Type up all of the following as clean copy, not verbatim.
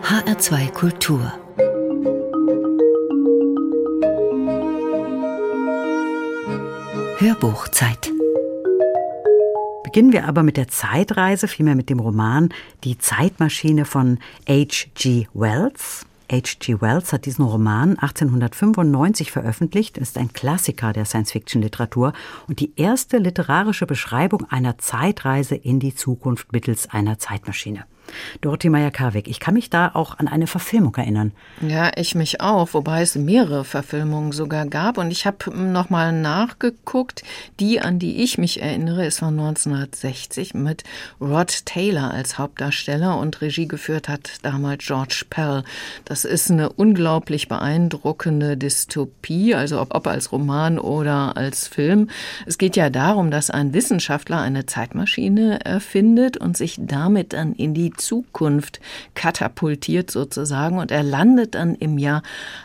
HR2 Kultur. Hörbuchzeit. Beginnen wir aber mit der Zeitreise, vielmehr mit dem Roman Die Zeitmaschine von H.G. Wells. H.G. Wells hat diesen Roman 1895 veröffentlicht, ist ein Klassiker der Science-Fiction-Literatur und die erste literarische Beschreibung einer Zeitreise in die Zukunft mittels einer Zeitmaschine. Dorothee Meyer-Karweg, ich kann mich da auch an eine Verfilmung erinnern. Ja, ich mich auch, wobei es mehrere Verfilmungen sogar gab. Und ich habe nochmal nachgeguckt. Die, an die ich mich erinnere, ist von 1960 mit Rod Taylor als Hauptdarsteller und Regie geführt hat damals George Pell. Das ist eine unglaublich beeindruckende Dystopie, also ob als Roman oder als Film. Es geht ja darum, dass ein Wissenschaftler eine Zeitmaschine erfindet und sich damit dann in die Zukunft katapultiert sozusagen und er landet dann im Jahr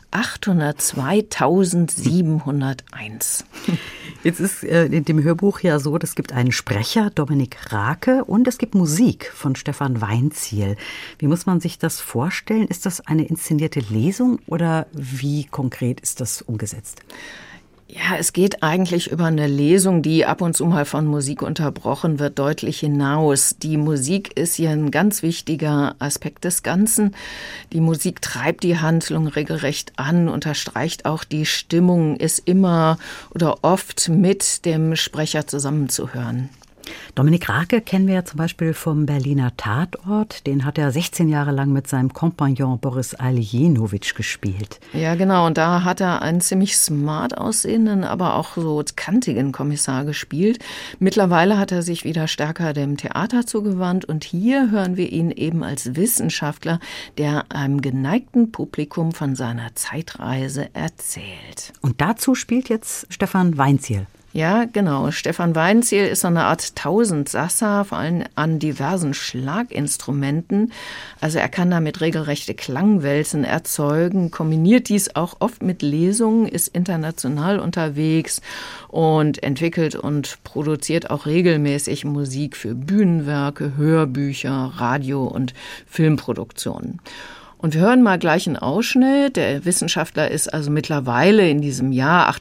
802.701. Jetzt ist in dem Hörbuch ja so, es gibt einen Sprecher, Dominik Raake, und es gibt Musik von Stefan Weinzierl. Wie muss man sich das vorstellen? Ist das eine inszenierte Lesung oder wie konkret ist das umgesetzt? Ja, es geht eigentlich über eine Lesung, die ab und zu mal von Musik unterbrochen wird, deutlich hinaus. Die Musik ist hier ein ganz wichtiger Aspekt des Ganzen. Die Musik treibt die Handlung regelrecht an, unterstreicht auch die Stimmung, ist immer oder oft mit dem Sprecher zusammenzuhören. Dominik Raake kennen wir ja zum Beispiel vom Berliner Tatort. Den hat er 16 Jahre lang mit seinem Kompagnon Boris Aljenovic gespielt. Ja, genau. Und da hat er einen ziemlich smart aussehenden, aber auch so kantigen Kommissar gespielt. Mittlerweile hat er sich wieder stärker dem Theater zugewandt. Und hier hören wir ihn eben als Wissenschaftler, der einem geneigten Publikum von seiner Zeitreise erzählt. Und dazu spielt jetzt Stefan Weinzierl. Ja, genau. Stefan Weinzierl ist so eine Art Tausendsasser, vor allem an diversen Schlaginstrumenten. Also er kann damit regelrechte Klangwelten erzeugen, kombiniert dies auch oft mit Lesungen, ist international unterwegs und entwickelt und produziert auch regelmäßig Musik für Bühnenwerke, Hörbücher, Radio- und Filmproduktionen. Und wir hören mal gleich einen Ausschnitt. Der Wissenschaftler ist also mittlerweile in diesem Jahr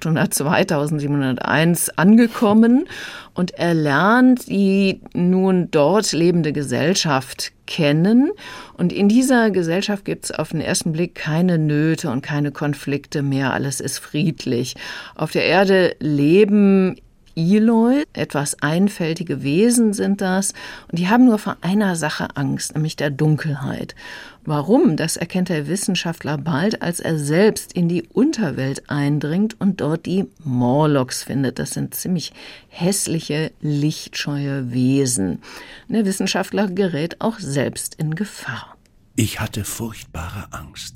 802.701 angekommen und er lernt die nun dort lebende Gesellschaft kennen. Und in dieser Gesellschaft gibt es auf den ersten Blick keine Nöte und keine Konflikte mehr. Alles ist friedlich. Auf der Erde leben Eloi, etwas einfältige Wesen sind das, und die haben nur vor einer Sache Angst, nämlich der Dunkelheit. Warum? Das erkennt der Wissenschaftler bald, als er selbst in die Unterwelt eindringt und dort die Morlocks findet. Das sind ziemlich hässliche, lichtscheue Wesen. Der Wissenschaftler gerät auch selbst in Gefahr. Ich hatte furchtbare Angst.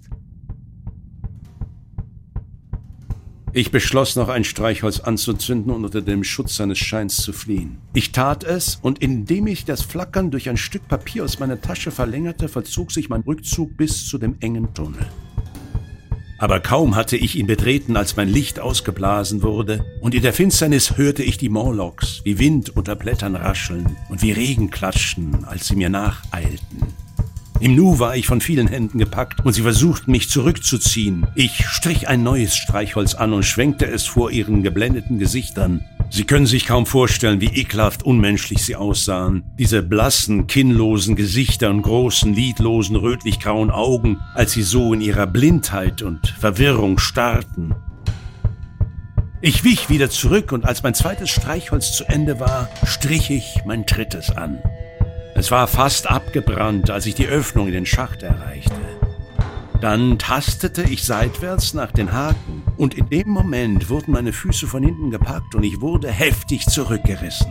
Ich beschloss, noch ein Streichholz anzuzünden und unter dem Schutz seines Scheins zu fliehen. Ich tat es, und indem ich das Flackern durch ein Stück Papier aus meiner Tasche verlängerte, vollzog sich mein Rückzug bis zu dem engen Tunnel. Aber kaum hatte ich ihn betreten, als mein Licht ausgeblasen wurde, und in der Finsternis hörte ich die Morlocks wie Wind unter Blättern rascheln und wie Regen klatschen, als sie mir nacheilten. Im Nu war ich von vielen Händen gepackt und sie versuchten, mich zurückzuziehen. Ich strich ein neues Streichholz an und schwenkte es vor ihren geblendeten Gesichtern. Sie können sich kaum vorstellen, wie ekelhaft unmenschlich sie aussahen. Diese blassen, kinnlosen Gesichter und großen, lidlosen, rötlich-grauen Augen, als sie so in ihrer Blindheit und Verwirrung starrten. Ich wich wieder zurück und als mein zweites Streichholz zu Ende war, strich ich mein drittes an. Es war fast abgebrannt, als ich die Öffnung in den Schacht erreichte. Dann tastete ich seitwärts nach den Haken und in dem Moment wurden meine Füße von hinten gepackt und ich wurde heftig zurückgerissen.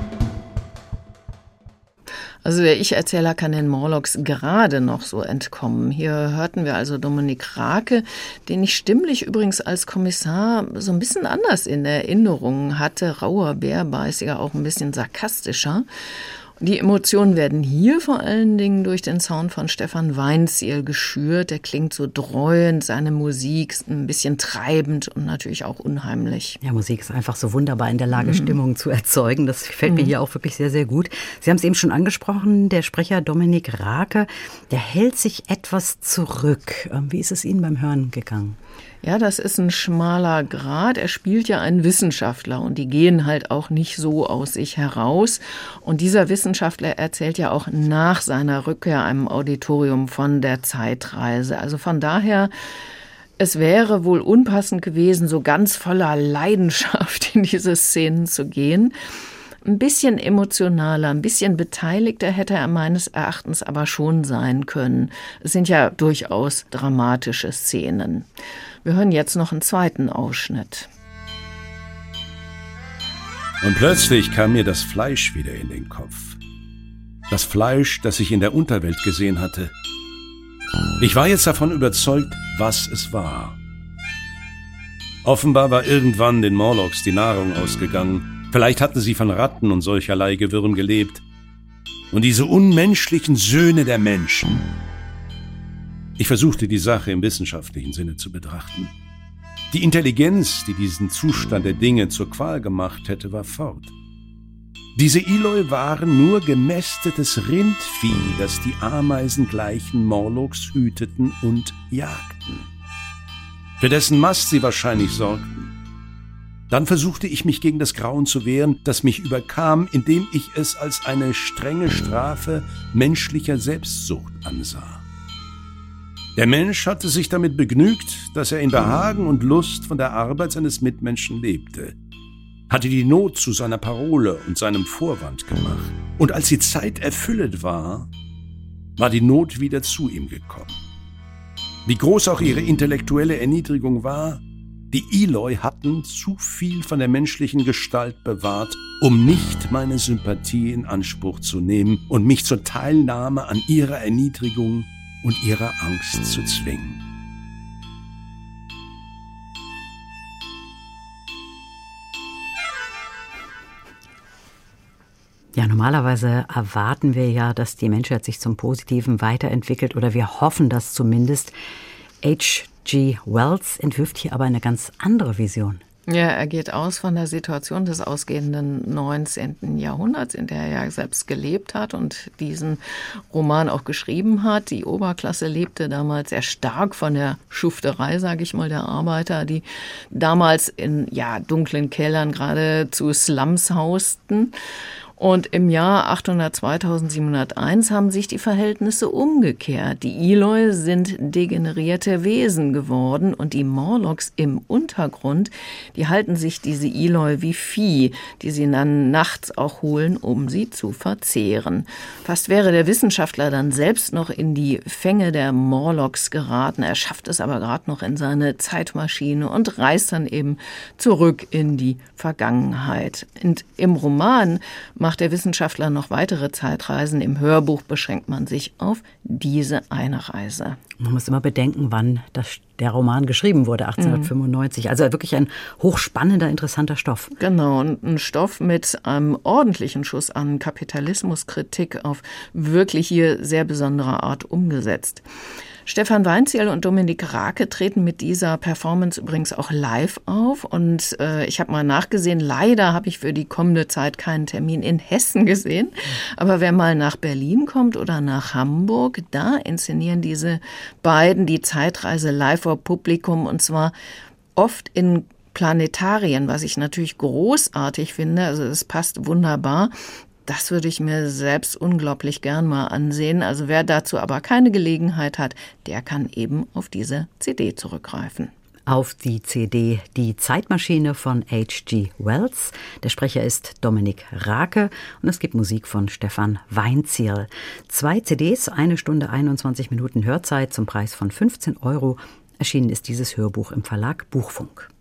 Also der Ich-Erzähler kann den Morlocks gerade noch so entkommen. Hier hörten wir also Dominik Raake, den ich stimmlich übrigens als Kommissar so ein bisschen anders in Erinnerung hatte. Rauer, bärbeißiger, auch ein bisschen sarkastischer. Die Emotionen werden hier vor allen Dingen durch den Sound von Stefan Weinzierl geschürt. Der klingt so dreuend, seine Musik ein bisschen treibend und natürlich auch unheimlich. Ja, Musik ist einfach so wunderbar in der Lage, Stimmung zu erzeugen. Das gefällt mir hier auch wirklich sehr, sehr gut. Sie haben es eben schon angesprochen, der Sprecher Dominik Raake, der hält sich etwas zurück. Wie ist es Ihnen beim Hören gegangen? Ja, das ist ein schmaler Grat. Er spielt ja einen Wissenschaftler und die gehen halt auch nicht so aus sich heraus. Und dieser Wissenschaftler erzählt ja auch nach seiner Rückkehr einem Auditorium von der Zeitreise. Also von daher, es wäre wohl unpassend gewesen, so ganz voller Leidenschaft in diese Szenen zu gehen. Ein bisschen emotionaler, ein bisschen beteiligter hätte er meines Erachtens aber schon sein können. Es sind ja durchaus dramatische Szenen. Wir hören jetzt noch einen zweiten Ausschnitt. Und plötzlich kam mir das Fleisch wieder in den Kopf. Das Fleisch, das ich in der Unterwelt gesehen hatte. Ich war jetzt davon überzeugt, was es war. Offenbar war irgendwann den Morlocks die Nahrung ausgegangen. Vielleicht hatten sie von Ratten und solcherlei Gewürm gelebt. Und diese unmenschlichen Söhne der Menschen. Ich versuchte die Sache im wissenschaftlichen Sinne zu betrachten. Die Intelligenz, die diesen Zustand der Dinge zur Qual gemacht hätte, war fort. Diese Eloi waren nur gemästetes Rindvieh, das die ameisengleichen Morlocks hüteten und jagten. Für dessen Mast sie wahrscheinlich sorgten. Dann versuchte ich mich gegen das Grauen zu wehren, das mich überkam, indem ich es als eine strenge Strafe menschlicher Selbstsucht ansah. Der Mensch hatte sich damit begnügt, dass er in Behagen und Lust von der Arbeit seines Mitmenschen lebte, hatte die Not zu seiner Parole und seinem Vorwand gemacht. Und als die Zeit erfüllet war, war die Not wieder zu ihm gekommen. Wie groß auch ihre intellektuelle Erniedrigung war, die Eloi hatten zu viel von der menschlichen Gestalt bewahrt, um nicht meine Sympathie in Anspruch zu nehmen und mich zur Teilnahme an ihrer Erniedrigung und ihrer Angst zu zwingen. Ja, normalerweise erwarten wir ja, dass die Menschheit sich zum Positiven weiterentwickelt oder wir hoffen das zumindest. H.G. Wells entwirft hier aber eine ganz andere Vision. Ja, er geht aus von der Situation des ausgehenden 19. Jahrhunderts, in der er ja selbst gelebt hat und diesen Roman auch geschrieben hat. Die Oberklasse lebte damals sehr stark von der Schufterei, sage ich mal, der Arbeiter, die damals in dunklen Kellern geradezu Slums hausten. Und im Jahr 2701 haben sich die Verhältnisse umgekehrt. Die Eloi sind degenerierte Wesen geworden und die Morlocks im Untergrund, die halten sich diese Eloi wie Vieh, die sie dann nachts auch holen, um sie zu verzehren. Fast wäre der Wissenschaftler dann selbst noch in die Fänge der Morlocks geraten. Er schafft es aber gerade noch in seine Zeitmaschine und reist dann eben zurück in die Vergangenheit. Und im Roman macht der Wissenschaftler noch weitere Zeitreisen. Im Hörbuch beschränkt man sich auf diese eine Reise. Man muss immer bedenken, wann der Roman geschrieben wurde, 1895. Also wirklich ein hochspannender, interessanter Stoff. Genau, und ein Stoff mit einem ordentlichen Schuss an Kapitalismuskritik auf wirklich hier sehr besondere Art umgesetzt. Stefan Weinzierl und Dominik Raake treten mit dieser Performance übrigens auch live auf. Und ich habe mal nachgesehen, leider habe ich für die kommende Zeit keinen Termin in Hessen gesehen. Aber wer mal nach Berlin kommt oder nach Hamburg, da inszenieren diese beiden die Zeitreise live vor Publikum. Und zwar oft in Planetarien, was ich natürlich großartig finde. Also es passt wunderbar. Das würde ich mir selbst unglaublich gern mal ansehen. Also wer dazu aber keine Gelegenheit hat, der kann eben auf diese CD zurückgreifen. Auf die CD Die Zeitmaschine von H.G. Wells. Der Sprecher ist Dominik Raake und es gibt Musik von Stefan Weinzierl. 2 CDs, 1 Stunde 21 Minuten Hörzeit zum Preis von 15 €. Erschienen ist dieses Hörbuch im Verlag Buchfunk.